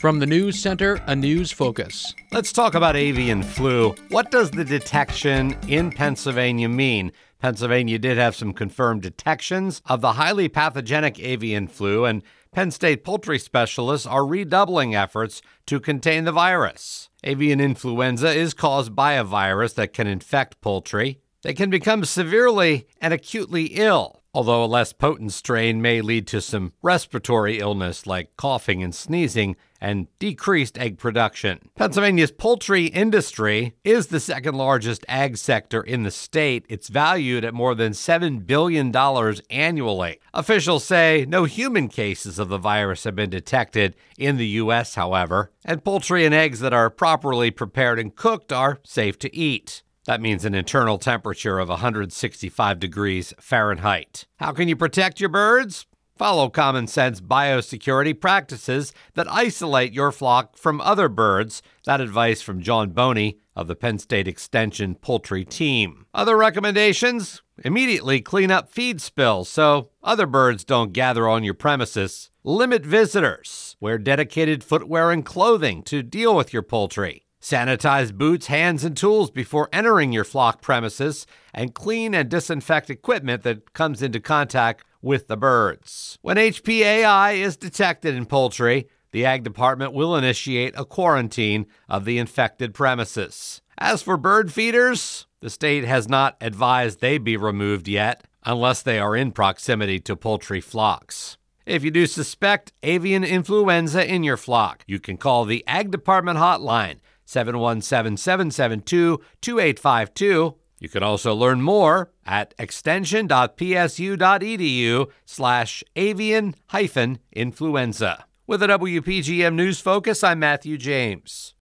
From the News Center, a news focus. Let's talk about avian flu. What does the detection in Pennsylvania mean? Pennsylvania did have some confirmed detections of the highly pathogenic avian flu, and Penn State poultry specialists are redoubling efforts to contain the virus. Avian influenza is caused by a virus that can infect poultry. They can become severely and acutely ill, although a less potent strain may lead to some respiratory illness like coughing and sneezing and decreased egg production. Pennsylvania's poultry industry is the second largest ag sector in the state. It's valued at more than $7 billion annually. Officials say no human cases of the virus have been detected in the U.S., however, and poultry and eggs that are properly prepared and cooked are safe to eat. That means an internal temperature of 165 degrees Fahrenheit. How can you protect your birds? Follow common sense biosecurity practices that isolate your flock from other birds. That advice from John Boney of the Penn State Extension poultry team. Other recommendations? Immediately clean up feed spills so other birds don't gather on your premises. Limit visitors. Wear dedicated footwear and clothing to deal with your poultry. Sanitize boots, hands, and tools before entering your flock premises, and clean and disinfect equipment that comes into contact with the birds. When HPAI is detected in poultry, the Ag Department will initiate a quarantine of the infected premises. As for bird feeders, the state has not advised they be removed yet, unless they are in proximity to poultry flocks. If you do suspect avian influenza in your flock, you can call the Ag Department hotline, 717-772-2852. You can also learn more at extension.psu.edu/avian-influenza. With a WPGM News Focus, I'm Matthew James.